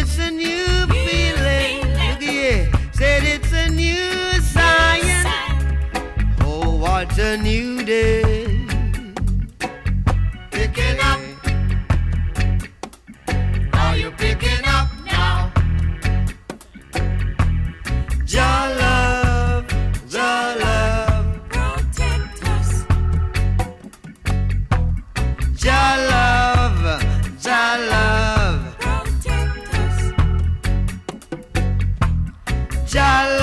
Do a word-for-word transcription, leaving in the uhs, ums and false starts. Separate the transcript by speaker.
Speaker 1: it's a new feeling. Look here. Said it's a new science. Oh, what a new day. Picking up. Are you picking up now? Jah love, Jah love,
Speaker 2: protect us.
Speaker 1: Jah love, Jah love,
Speaker 2: Protect us.
Speaker 1: Jah love.